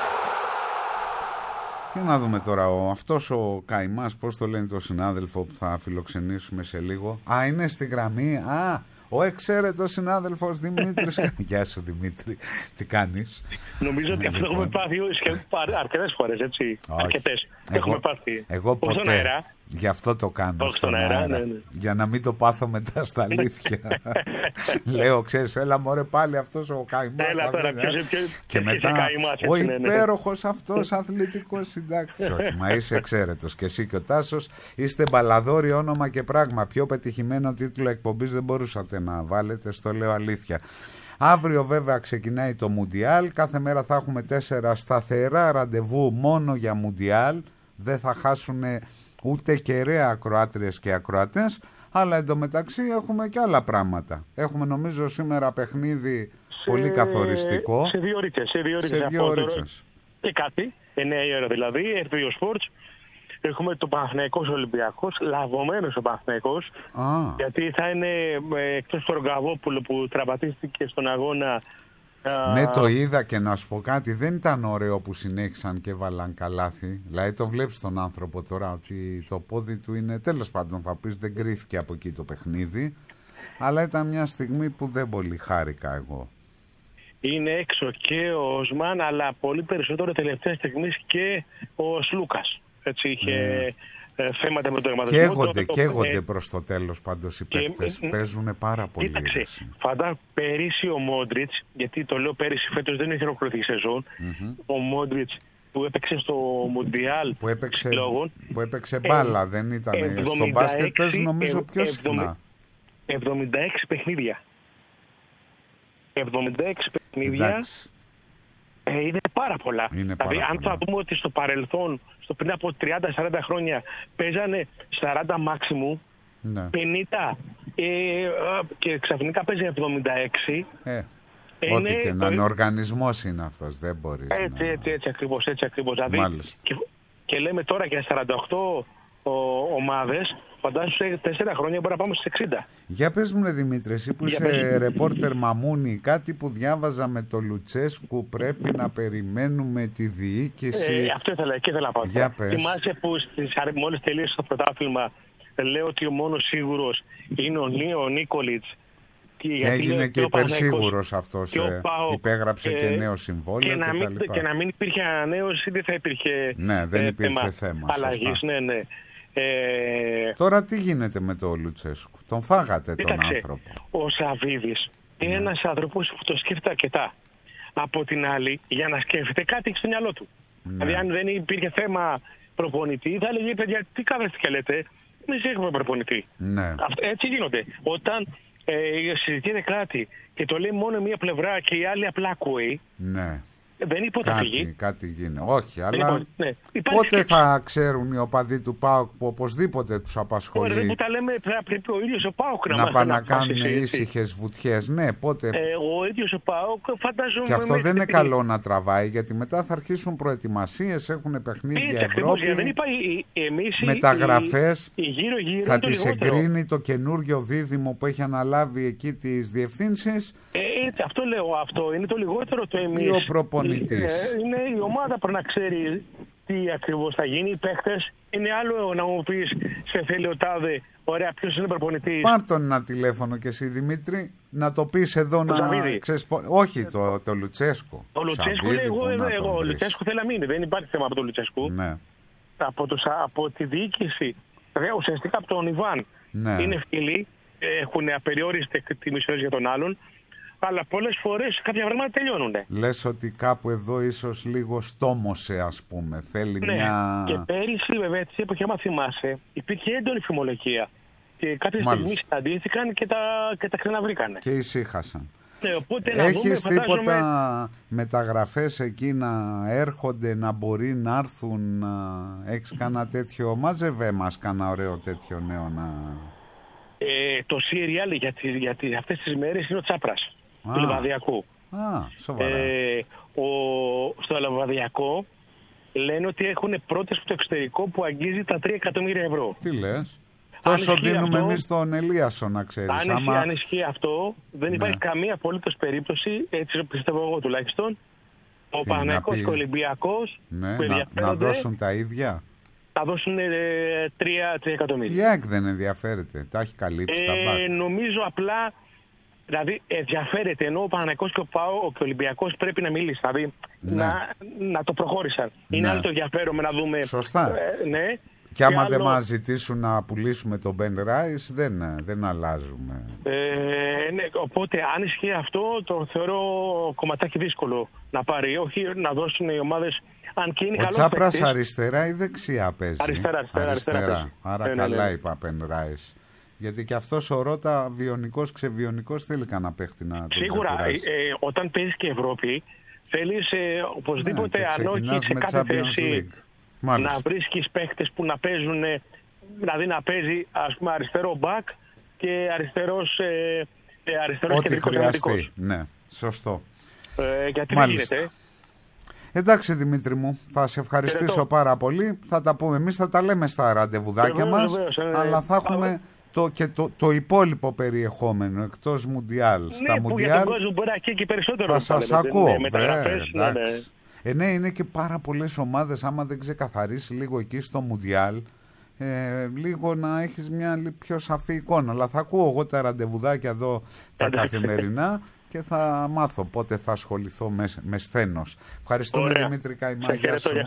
Για να δούμε τώρα, αυτός ο καημάς, πώς το λένε το συνάδελφο που θα φιλοξενήσουμε σε λίγο. Α, είναι στη γραμμή. Ο εξαίρετος συνάδελφος Δημήτρης. Γεια σου Δημήτρη, τι κάνεις? Νομίζω ότι αυτό έχουμε πάθει αρκετές φορές, έτσι. Αρκετές. Έχουμε πάθει. Εγώ ποτέ. Γι' αυτό το κάνω. Όχι στον αέρα, ναι. Για να μην το πάθω μετά στα αλήθεια. Λέω, ξέρεις, έλα μωρέ πάλι αυτός ο καημάς. Έλα τώρα, και μετά ο υπέροχος αυτός αθλητικός συντάκτης. Όχι, μα είσαι εξαίρετος. Και εσύ και ο Τάσος είστε μπαλαδόροι όνομα και πράγμα. Πιο πετυχημένο τίτλο εκπομπής δεν μπορούσατε να βάλετε, στο λέω αλήθεια. Αύριο βέβαια ξεκινάει το Μουντιάλ. Κάθε μέρα θα έχουμε 4 σταθερά ραντεβού μόνο για Μουντιάλ. Δεν θα χάσουν ούτε κεραία ακροάτριες και ακροατές, αλλά εντωμεταξύ έχουμε και άλλα πράγματα. Έχουμε νομίζω σήμερα παιχνίδι πολύ καθοριστικό. Σε 2 ώρες. Και κάτι, 9 η ώρα δηλαδή, RTL Sports. Έχουμε το Παναθηναϊκός Ολυμπιακός, λαβωμένος ο Παναθηναϊκός, γιατί θα είναι εκτός του Ρογκαβόπουλου που τραυματίστηκε στον αγώνα. Ναι, το είδα, και να σου πω κάτι, δεν ήταν ωραίο που συνέχισαν και βάλαν καλάθι. Δηλαδή το βλέπεις τον άνθρωπο τώρα ότι το πόδι του είναι, τέλος πάντων θα πεις, δεν κρύφηκε από εκεί το παιχνίδι, αλλά ήταν μια στιγμή που δεν πολύ χάρηκα εγώ. Είναι έξω και ο Οσμάν, αλλά πολύ περισσότερο τελευταία στιγμή και ο Σλούκας. Έτσι είχε θέματα με το αιματοσμό. Καίγονται προς το τέλος πάντως οι παίκτες. Παίζουν πάρα πολύ. Κοίταξε, φαντά πέρυσι ο Μόντριτς, γιατί το λέω πέρυσι, φέτος δεν έχει ολοκληρωθεί η σεζόν. Ο Μόντριτς που έπαιξε στο Μουντιάλ που έπαιξε μπάλα, δεν ήταν. Στο μπάσκετ παίζουν νομίζω πιο συχνά. 76 παιχνίδια. 76 παιχνίδια. Είναι πάρα πολλά. Δηλαδή, αν θα δούμε ότι στο παρελθόν, πριν από 30-40 χρόνια, παίζανε 40 maximum, 50 και ξαφνικά παίζει 76. Ό,τι και να είναι οργανισμός είναι αυτός, δεν μπορείς. Έτσι ακριβώς. Δηλαδή, και λέμε τώρα για 48 ομάδες, φαντάσου σε 4 χρόνια μπορεί να πάμε στις 60. Για πες μου, Δημήτρη, εσύ που είσαι ρεπόρτερ μαμούνι, κάτι που διάβαζα με το Λουτσέσκου, πρέπει να περιμένουμε τη διοίκηση. Αυτό ήθελα να πω. Θυμάσαι που μόλις τελείωσε το πρωτάθλημα, λέω ότι ο μόνος σίγουρος είναι ο Νίκολιτς. Και έγινε και υπερσίγουρος αυτός, υπέγραψε και νέο συμβόλαιο και να μην υπήρχε ανανέωση, δεν θα υπήρχε, δεν υπήρχε θέμα αλλαγής. Ναι. Τώρα τι γίνεται με το Λουτσέσκου? Τον φάγατε τον άνθρωπο. Ο Σαββίδης είναι ένας άνθρωπος που το σκέφτεται αρκετά. Από την άλλη, για να σκέφτεται κάτι στο μυαλό του. Δηλαδή, αν δεν υπήρχε θέμα προπονητή, θα έλεγε: παιδιά, τι κάθεστε λέτε, εμείς έχουμε προπονητή. Έτσι γίνονται. Όταν συζητείται κάτι και το λέει μόνο μία πλευρά και η άλλη απλά ακούει. Δεν είπε ότι θα φύγει. Κάτι γίνει. Όχι, αλλά πότε θα ξέρουν οι οπαδοί του ΠΑΟΚ που οπωσδήποτε τους απασχολεί? Ωραία, που τα λέμε, πρέπει ο ίδιος ο ΠΑΟΚ να πάνε να κάνουν ήσυχες βουτιές. Ναι, πότε. Ο ίδιος ο ΠΑΟΚ, φαντάζομαι. Και αυτό δεν είναι καλό να τραβάει, γιατί μετά θα αρχίσουν προετοιμασίες, έχουν παιχνίδια Ευρώπη. Μεταγραφές. Θα τις εγκρίνει το καινούργιο δίδυμο που έχει αναλάβει εκεί τις διευθύνσεις. Αυτό λέω, αυτό είναι το λιγότερο το εμείς. Ή ο προπονητής. Είναι η ομάδα που να ξέρει τι ακριβώς θα γίνει. Οι παίχτες είναι άλλο να μου πεις σε θέλει ο τάδε, ωραία, ποιος είναι προπονητής. Πάρ' τον ένα τηλέφωνο και εσύ, Δημήτρη, να το πεις εδώ να όχι το Λουτσέσκου. Ο Λουτσέσκου λέει εγώ. Ο Λουτσέσκου θέλει να μείνει. Δεν υπάρχει θέμα από τον Λουτσέσκου. Από τη διοίκηση, ουσιαστικά από τον Ιβάν. Είναι φίλοι, έχουν απεριόριστη εκτίμηση για τον άλλον. Αλλά πολλές φορές κάποια πράγματα τελειώνουν. Λες ότι κάπου εδώ ίσως λίγο στόμωσε, ας πούμε. Θέλει μια... Και πέρυσι, βέβαια, τις εποχή, άμα θυμάσαι, υπήρχε έντονη φημολογία. Και κάποια στιγμή συναντήθηκαν και τα ξαναβρήκανε. Και ησύχασαν. Οπότε, έχεις τίποτα μεταγραφές εκεί να έρχονται, να μπορεί να έρθουν? Έχεις κανένα τέτοιο? Μάζευε μας κανένα ωραίο τέτοιο νέο να... Το serial για αυτές τις μέρες είναι ο Τσάπρας. Του Λεβαδιακού. Σοβαρά. Στο Λεβαδιακό λένε ότι έχουν πρόταση από το εξωτερικό που αγγίζει τα 3 εκατομμύρια ευρώ. Τι λες? Τόσο δίνουμε εμείς στον Ελίασο, να ξέρεις. Αν ισχύει αυτό, δεν υπάρχει καμία απολύτως περίπτωση, έτσι πιστεύω εγώ τουλάχιστον, ο Παναθηναϊκός και ο Ολυμπιακός να δώσουν τα ίδια. Θα δώσουν 3 εκατομμύρια. Η ΑΕΚ δεν ενδιαφέρεται, τα έχει καλύψει τα μπακ. Νομίζω απλά, δηλαδή ενδιαφέρεται, ενώ ο Παναθηναϊκός και ο ΠΑΟΚ και ο Ολυμπιακός πρέπει να μιλήσει, δηλαδή να το προχώρησαν. Είναι άλλο το ενδιαφέρον να δούμε. Σωστά. Και άμα δεν μας ζητήσουν να πουλήσουμε τον Ben Rice, δεν αλλάζουμε. Οπότε αν ισχύει αυτό, το θεωρώ κομματάκι δύσκολο να πάρει. Όχι να δώσουν οι ομάδες. Ο Τσάπρας αριστερά ή δεξιά παίζει? Αριστερά. Άρα καλά είπα Ben Rice. Γιατί και αυτός ο Ρώτα βιονικός, ξεβιονικός, θέλει κανένα παίχτη να τον σίγουρα, όταν παίζεις και Ευρώπη, θέλεις οπωσδήποτε αν όχι σε κάθε θέση να βρίσκεις παίχτες που να παίζουν, δηλαδή να παίζει ας πούμε αριστερό μπακ και αριστερός κεντρικός χρειαστεί. Ναι, σωστό. Γιατί δεν γίνεται. Εντάξει, Δημήτρη μου, θα σε ευχαριστήσω πάρα πολύ. Θα τα πούμε εμείς, θα τα λέμε στα ραντεβουδάκια μας, αλλά θα έχουμε το υπόλοιπο περιεχόμενο εκτός Μουντιάλ. Στα Μουντιάλ θα σας ακούω. Ναι, είναι και πάρα πολλές ομάδες. Άμα δεν ξεκαθαρίσει λίγο εκεί στο Μουντιάλ, λίγο να έχεις μια πιο σαφή εικόνα. Αλλά θα ακούω εγώ τα ραντεβουδάκια εδώ τα καθημερινά και θα μάθω πότε θα ασχοληθώ με σθένος. Ευχαριστούμε, Δημήτρη Καϊμά. Γεια σου.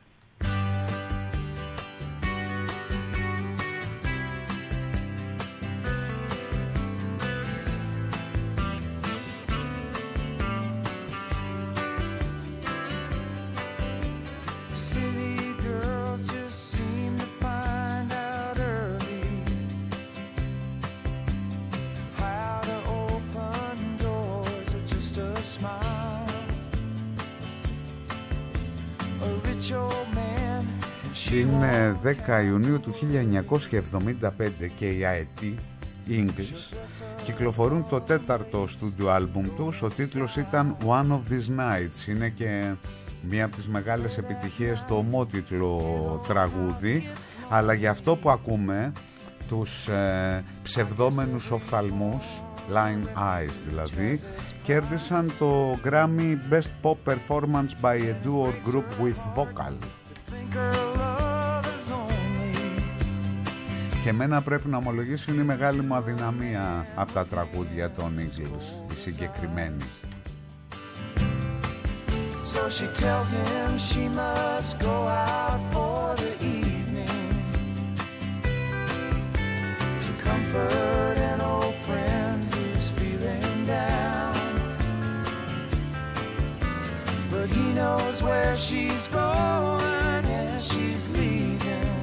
Είναι 10 Ιουνίου του 1975 και οι ΑΕΤ, English, κυκλοφορούν το 4ο στούντιο άλμπουμ τους. Ο τίτλος ήταν One of These Nights. Είναι και μία από τις μεγάλες επιτυχίες, το ομότιτλο τραγούδι. Αλλά για αυτό που ακούμε, τους ψευδόμενους οφθαλμούς, Line Eyes δηλαδή, κέρδισαν το Grammy Best Pop Performance by a Duo or Group with Vocal. Και εμένα πρέπει να ομολογήσω, είναι η μεγάλη μου αδυναμία από τα τραγούδια των Eagles, η συγκεκριμένη. So she tells him she must go out for the evening to comfort an old friend who's feeling down. But he knows where she's going and she's leaving.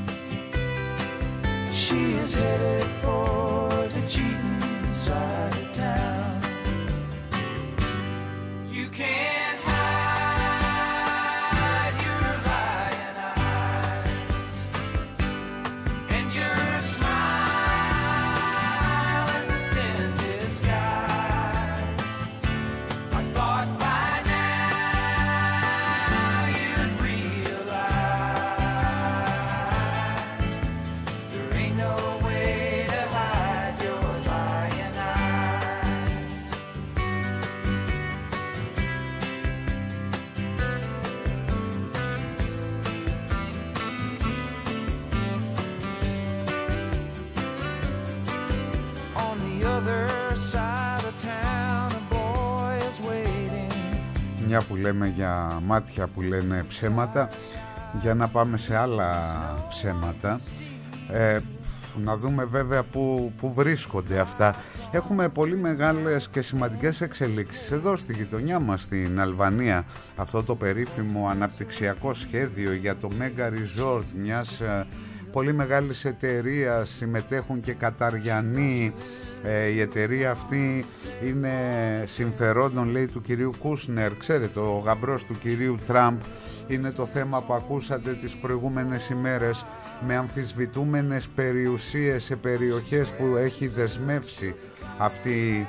She is headed for the cheating side of town. You can't hide your lying eyes, and your smile is a thin disguise. I thought by now you'd realize there ain't no way to hide your lying eyes. On the other side of town, a boy is waiting. Μια που λέμε για μάτια που λένε ψέματα, για να πάμε σε άλλα ψέματα, να δούμε βέβαια που βρίσκονται αυτά. Έχουμε πολύ μεγάλες και σημαντικές εξελίξεις εδώ στη γειτονιά μας, στην Αλβανία. Αυτό το περίφημο αναπτυξιακό σχέδιο για το Mega Resort μιας πολύ μεγάλης εταιρείας, συμμετέχουν και Καταριανοί. Η εταιρεία αυτή είναι συμφερόντων, λέει, του κυρίου Κούσνερ. Ξέρετε, ο γαμπρός του κυρίου Τραμπ. Είναι το θέμα που ακούσατε τις προηγούμενες ημέρες, με αμφισβητούμενες περιουσίες σε περιοχές που έχει δεσμεύσει αυτή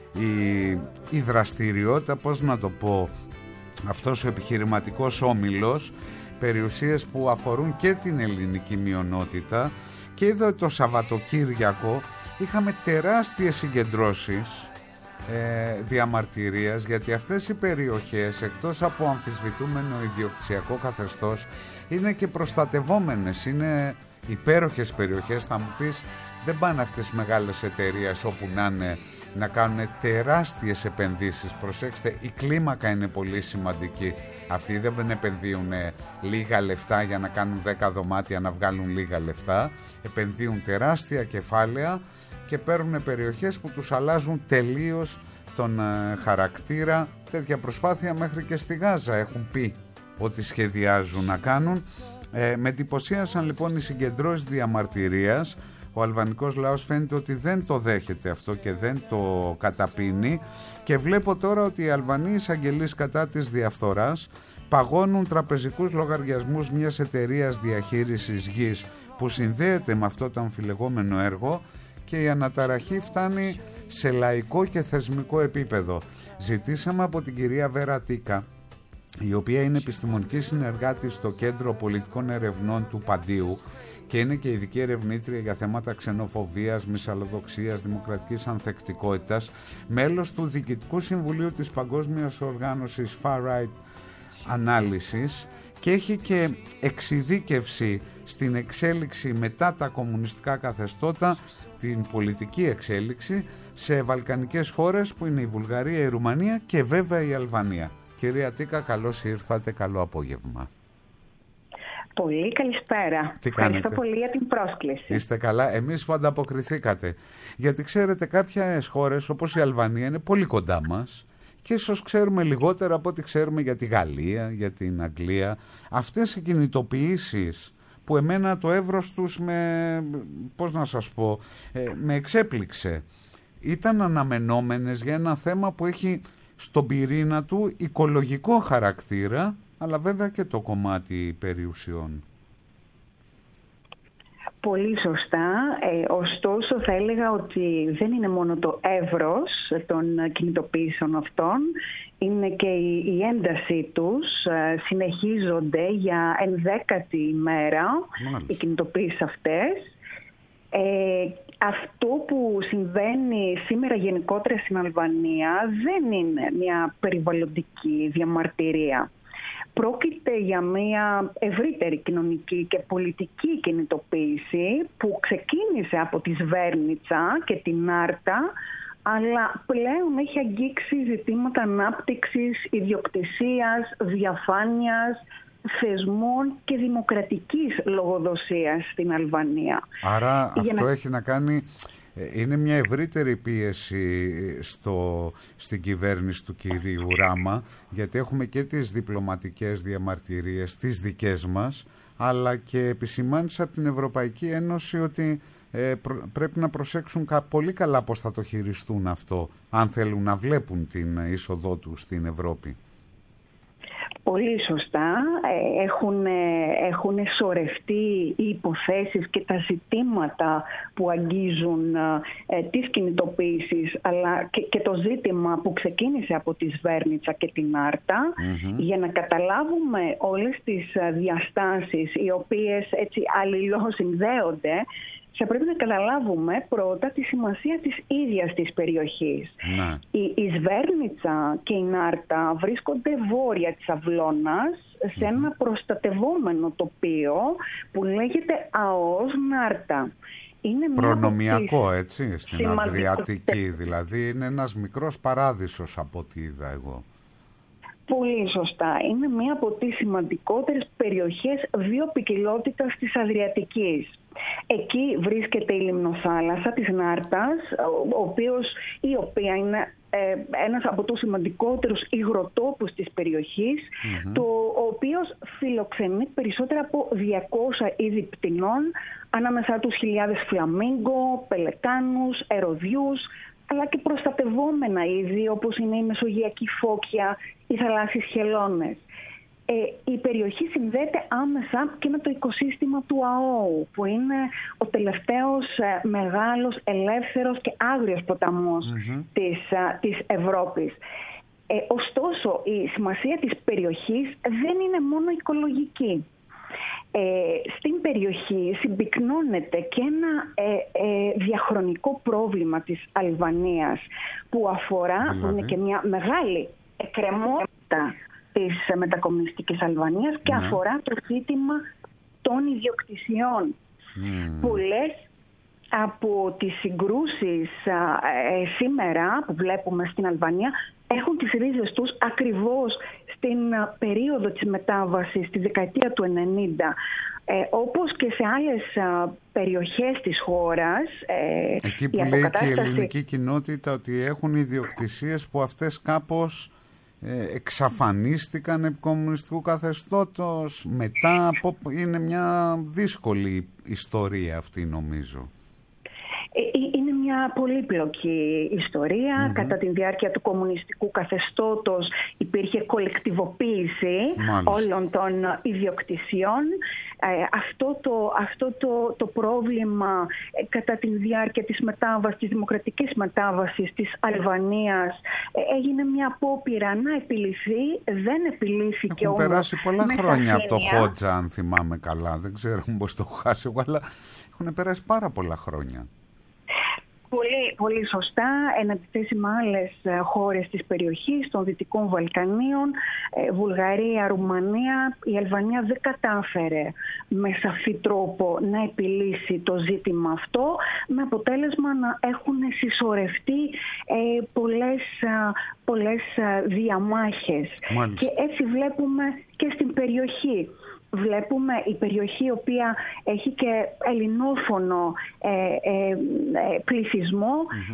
η δραστηριότητα, πώς να το πω, αυτός ο επιχειρηματικός όμιλος, περιουσίες που αφορούν και την ελληνική μειονότητα. Και εδώ το Σαββατοκύριακο είχαμε τεράστιες συγκεντρώσεις διαμαρτυρίας, γιατί αυτές οι περιοχές, εκτός από αμφισβητούμενο ιδιοκτησιακό καθεστώς, είναι και προστατευόμενες, είναι υπέροχες περιοχές. Θα μου πεις, δεν πάνε αυτές οι μεγάλες εταιρείες όπου να είναι να κάνουν τεράστιες επενδύσεις. Προσέξτε, η κλίμακα είναι πολύ σημαντική. Αυτοί δεν επενδύουν λίγα λεφτά για να κάνουν 10 δωμάτια να βγάλουν λίγα λεφτά. Επενδύουν τεράστια κεφάλαια και παίρνουν περιοχές που τους αλλάζουν τελείως τον χαρακτήρα. Τέτοια προσπάθεια μέχρι και στη Γάζα έχουν πει ότι σχεδιάζουν να κάνουν. Με εντυπωσίασαν λοιπόν οι συγκεντρώσεις διαμαρτυρίας. Ο αλβανικός λαός φαίνεται ότι δεν το δέχεται αυτό και δεν το καταπίνει, και βλέπω τώρα ότι οι Αλβανοί εισαγγελείς κατά της διαφθοράς παγώνουν τραπεζικούς λογαριασμούς μιας εταιρείας διαχείρισης γης που συνδέεται με αυτό το αμφιλεγόμενο έργο, και η αναταραχή φτάνει σε λαϊκό και θεσμικό επίπεδο. Ζητήσαμε από την κυρία Βέρα Τίκα, η οποία είναι επιστημονική συνεργάτη στο Κέντρο Πολιτικών Ερευνών του Παντίου και είναι και ειδική ερευνήτρια για θέματα ξενοφοβίας, μυσαλλοδοξίας, δημοκρατικής ανθεκτικότητας, μέλος του Διοικητικού Συμβουλίου της Παγκόσμιας Οργάνωσης Far Right Ανάλυσης, και έχει και εξειδίκευση στην εξέλιξη μετά τα κομμουνιστικά καθεστώτα, την πολιτική εξέλιξη σε βαλκανικές χώρες που είναι η Βουλγαρία, η Ρουμανία και βέβαια η Αλβανία. Κυρία Τίκα, καλώς ήρθατε, καλό απόγευμα. Πολύ καλησπέρα. Ευχαριστώ πολύ για την πρόσκληση. Είστε καλά, εμείς που ανταποκριθήκατε. Γιατί ξέρετε, κάποιες χώρες όπως η Αλβανία είναι πολύ κοντά μας και ίσως ξέρουμε λιγότερα από ό,τι ξέρουμε για τη Γαλλία, για την Αγγλία. Αυτές οι κινητοποιήσεις που εμένα το εύρος τους με εξέπληξε. Ήταν αναμενόμενες για ένα θέμα που έχει στον πυρήνα του οικολογικό χαρακτήρα, αλλά βέβαια και το κομμάτι περιουσιών. Πολύ σωστά. Ωστόσο θα έλεγα ότι δεν είναι μόνο το εύρος των κινητοποιήσεων αυτών, είναι και η ένταση τους. Συνεχίζονται για 11η ημέρα οι κινητοποιήσεις αυτές. Αυτό που συμβαίνει σήμερα γενικότερα στην Αλβανία δεν είναι μια περιβαλλοντική διαμαρτυρία. Πρόκειται για μια ευρύτερη κοινωνική και πολιτική κινητοποίηση που ξεκίνησε από τη Σβέρνιτσα και την Άρτα, αλλά πλέον έχει αγγίξει ζητήματα ανάπτυξης, ιδιοκτησίας, διαφάνειας, θεσμών και δημοκρατικής λογοδοσίας στην Αλβανία. Άρα αυτό έχει να κάνει... Είναι μια ευρύτερη πίεση στην κυβέρνηση του κυρίου Ράμα, γιατί έχουμε και τις διπλωματικές διαμαρτυρίες, τις δικές μας, αλλά και επισημάνσεις από την Ευρωπαϊκή Ένωση ότι πρέπει να προσέξουν πολύ καλά πώς θα το χειριστούν αυτό, αν θέλουν να βλέπουν την είσοδό τους στην Ευρώπη. Πολύ σωστά. Έχουν σωρευτεί οι υποθέσεις και τα ζητήματα που αγγίζουν τις κινητοποίησεις, αλλά και το ζήτημα που ξεκίνησε από τη Σβέρνιτσα και την Άρτα, για να καταλάβουμε όλες τις διαστάσεις οι οποίες έτσι αλληλοσυνδέονται. Θα πρέπει να καταλάβουμε πρώτα τη σημασία της ίδιας της περιοχής. Η Σβέρνιτσα και η Νάρτα βρίσκονται βόρεια της Αυλώνας, σε ένα προστατευόμενο τοπίο που λέγεται ΑΟΣ Νάρτα. Είναι προνομιακό, έτσι, στην Αδριατική, δηλαδή είναι ένας μικρός παράδεισος από ό,τι είδα εγώ. Πολύ σωστά. Είναι μία από τις σημαντικότερες περιοχές βιοποικιλότητας της Αδριατικής. Εκεί βρίσκεται η λιμνοθάλασσα της Νάρτας, η οποία είναι ένας από τους σημαντικότερους υγροτόπους της περιοχής, ο οποίος φιλοξενεί περισσότερα από 200 είδη πτηνών, ανάμεσά τους χιλιάδες φλαμίγκο, πελεκάνους, ερωδιούς, αλλά και προστατευόμενα είδη όπως είναι η μεσογειακή φώκια, οι θαλάσσιες χελώνες. Η περιοχή συνδέεται άμεσα και με το οικοσύστημα του ΑΟΟΥ, που είναι ο τελευταίος μεγάλος, ελεύθερος και άγριος ποταμός της Ευρώπης. Ωστόσο, η σημασία της περιοχής δεν είναι μόνο οικολογική. Στην περιοχή συμπυκνώνεται και ένα διαχρονικό πρόβλημα της Αλβανίας που αφορά, που είναι και μια μεγάλη εκκρεμότητα της μετακομμουνιστικής Αλβανίας και αφορά το ζήτημα των ιδιοκτησιών. Πολλές από τις συγκρούσεις σήμερα που βλέπουμε στην Αλβανία έχουν τις ρίζες τους ακριβώς στην περίοδο της μετάβασης, στη δεκαετία του 90, όπως και σε άλλες περιοχές της χώρας. Εκεί που λέει και η ελληνική κοινότητα ότι έχουν ιδιοκτησίες που αυτές κάπως εξαφανίστηκαν επί κομμουνιστικού καθεστώτος. Μετά είναι μια δύσκολη ιστορία αυτή, νομίζω. Είναι μια πολύπλοκη ιστορία. Κατά τη διάρκεια του κομμουνιστικού καθεστώτος υπήρχε κολεκτιβοποίηση όλων των ιδιοκτησιών. Αυτό το πρόβλημα κατά τη διάρκεια της μετάβασης, της δημοκρατικής μετάβασης της Αλβανίας έγινε μια απόπειρα να επιλυθεί. Δεν επιλύθηκε όμως. Έχουν περάσει πολλά χρόνια από το Χότζα, αν θυμάμαι καλά. Δεν ξέρω πώς το έχω χάσει εγώ, αλλά έχουν περάσει πάρα πολλά χρόνια. Πολύ, πολύ σωστά, εν αντιθέσει με άλλες χώρες της περιοχής, των Δυτικών Βαλκανίων, Βουλγαρία, Ρουμανία, η Αλβανία δεν κατάφερε με σαφή τρόπο να επιλύσει το ζήτημα αυτό, με αποτέλεσμα να έχουν συσσωρευτεί πολλές διαμάχες. Και έτσι βλέπουμε και στην περιοχή. Βλέπουμε η περιοχή η οποία έχει και ελληνόφωνο πληθυσμό,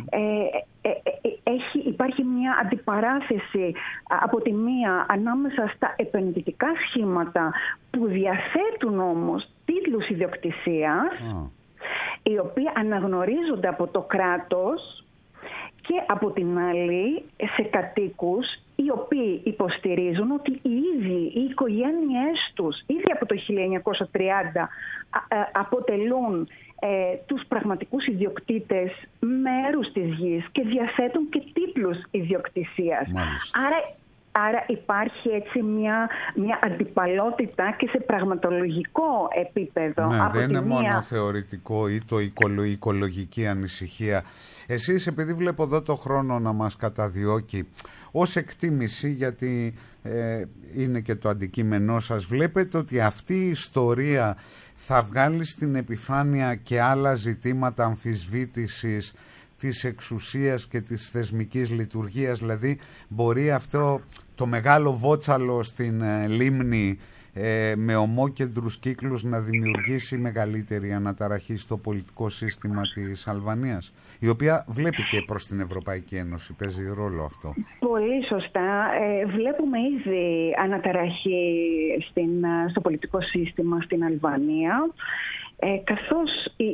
υπάρχει μια αντιπαράθεση από τη μία ανάμεσα στα επενδυτικά σχήματα που διαθέτουν όμως τίτλους ιδιοκτησίας, οι οποίοι αναγνωρίζονται από το κράτος, και από την άλλη σε κατοίκους οι οποίοι υποστηρίζουν ότι οι ίδιοι, οι οικογένειές τους, ήδη από το 1930 αποτελούν τους πραγματικούς ιδιοκτήτες μέρους της γης και διαθέτουν και τίτλους ιδιοκτησίας. Άρα υπάρχει έτσι μια αντιπαλότητα και σε πραγματολογικό επίπεδο. Ναι, δεν είναι μόνο θεωρητικό ή το οικολογική ανησυχία. Εσείς, επειδή βλέπω εδώ το χρόνο να μας καταδιώκει, ως εκτίμηση, γιατί είναι και το αντικείμενό σας, βλέπετε ότι αυτή η ιστορία θα βγάλει στην επιφάνεια και άλλα ζητήματα αμφισβήτησης της εξουσίας και της θεσμικής λειτουργίας? Δηλαδή μπορεί αυτό το μεγάλο βότσαλο στην λίμνη με ομόκεντρους κύκλους να δημιουργήσει μεγαλύτερη αναταραχή στο πολιτικό σύστημα της Αλβανίας, η οποία βλέπει και προς την Ευρωπαϊκή Ένωση, παίζει ρόλο αυτό? Πολύ σωστά. Βλέπουμε ήδη αναταραχή στο πολιτικό σύστημα στην Αλβανία, καθώς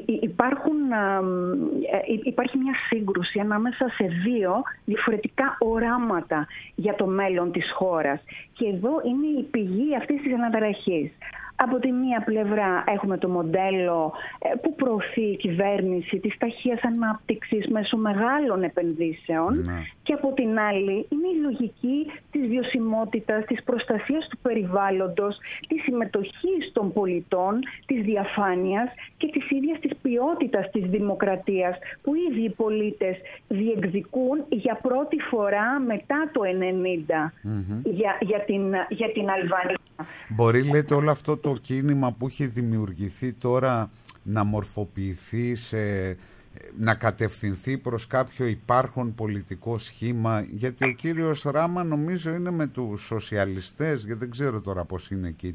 υπάρχει μια σύγκρουση ανάμεσα σε δύο διαφορετικά οράματα για το μέλλον της χώρας. Και εδώ είναι η πηγή αυτής της αναταραχής. Από τη μία πλευρά έχουμε το μοντέλο που προωθεί η κυβέρνηση της ταχείας ανάπτυξης μέσω μεγάλων επενδύσεων, και από την άλλη είναι η λογική της βιωσιμότητας, της προστασίας του περιβάλλοντος, της συμμετοχής των πολιτών, της διαφάνειας και της ίδιας της ποιότητας της δημοκρατίας, που ήδη οι πολίτες διεκδικούν για πρώτη φορά μετά το 1990 για την Αλβανία. Μπορεί, λέτε, όλο αυτό το κίνημα που έχει δημιουργηθεί τώρα να μορφοποιηθεί, να κατευθυνθεί προς κάποιο υπάρχον πολιτικό σχήμα? Γιατί ο κύριος Ράμα νομίζω είναι με τους σοσιαλιστές, γιατί δεν ξέρω τώρα πώς είναι εκεί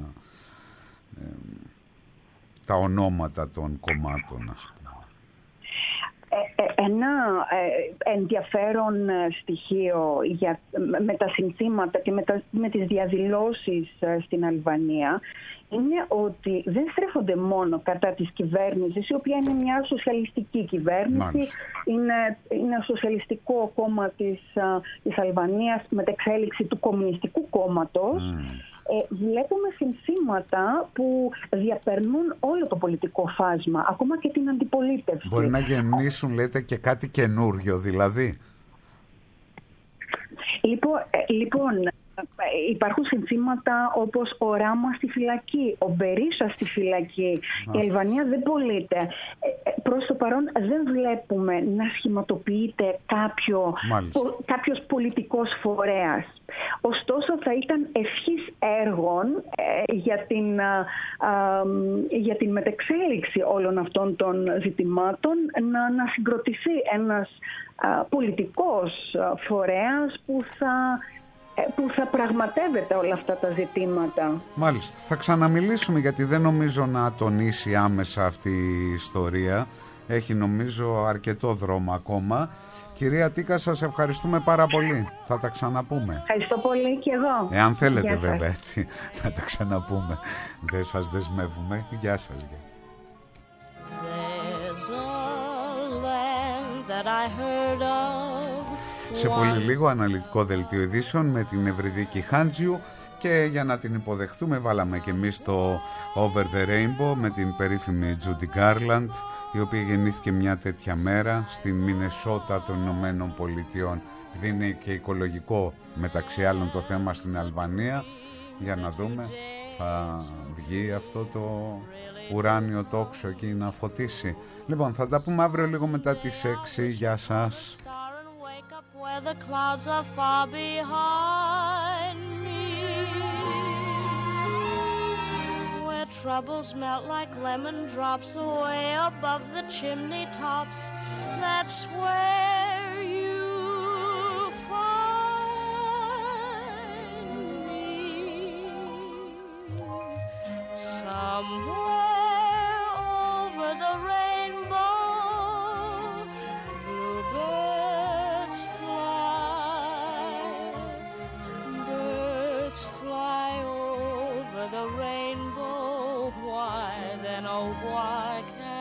τα ονόματα των κομμάτων, ας πούμε. Ένα ενδιαφέρον στοιχείο με τα συνθήματα και με τις διαδηλώσεις στην Αλβανία είναι ότι δεν στρέφονται μόνο κατά της κυβέρνησης, η οποία είναι μια σοσιαλιστική κυβέρνηση, είναι ένα σοσιαλιστικό κόμμα της Αλβανίας με την εξέλιξη του Κομμουνιστικού Κόμματος. Βλέπουμε συνθήματα που διαπερνούν όλο το πολιτικό φάσμα, ακόμα και την αντιπολίτευση. Μπορεί να γεννήσουν, λέτε, και κάτι καινούριο δηλαδή? Λοιπόν, υπάρχουν συνθήματα όπως ο Ράμα στη φυλακή, ο Μπερίσα στη φυλακή. Η Αλβανία δεν πωλείται. Προς το παρόν δεν βλέπουμε να σχηματοποιείται κάποιος πολιτικός φορέας. Ωστόσο θα ήταν ευχής έργων για την μετεξέλιξη όλων αυτών των ζητημάτων να συγκροτηθεί ένας πολιτικός φορέας που θα πραγματεύεται όλα αυτά τα ζητήματα. Μάλιστα. Θα ξαναμιλήσουμε, γιατί δεν νομίζω να τονίσει άμεσα αυτή η ιστορία. Έχει, νομίζω, αρκετό δρόμο ακόμα. Κυρία Τίκα, σας ευχαριστούμε πάρα πολύ. Θα τα ξαναπούμε. Ευχαριστώ πολύ και εγώ. Εάν θέλετε, βέβαια, έτσι, θα τα ξαναπούμε. Δεν σας δεσμεύουμε. Γεια σας. Σε πολύ λίγο αναλυτικό δελτίο ειδήσεων με την Ευρυδίκη Χάντζιου, και για να την υποδεχθούμε βάλαμε και εμείς το Over the Rainbow με την περίφημη Judy Garland, η οποία γεννήθηκε μια τέτοια μέρα στην Μινεσότα των Ηνωμένων Πολιτειών. Επειδή είναι και οικολογικό μεταξύ άλλων το θέμα στην Αλβανία, για να δούμε, θα βγει αυτό το ουράνιο τόξο εκεί να φωτίσει. Λοιπόν, θα τα πούμε αύριο λίγο μετά τις 6. Γεια σας. Where the clouds are far behind me, where troubles melt like lemon drops away above the chimney tops, that's where you find me. Somewhere over the rainbow, bluebirds fly over the rainbow. Why then, oh why can't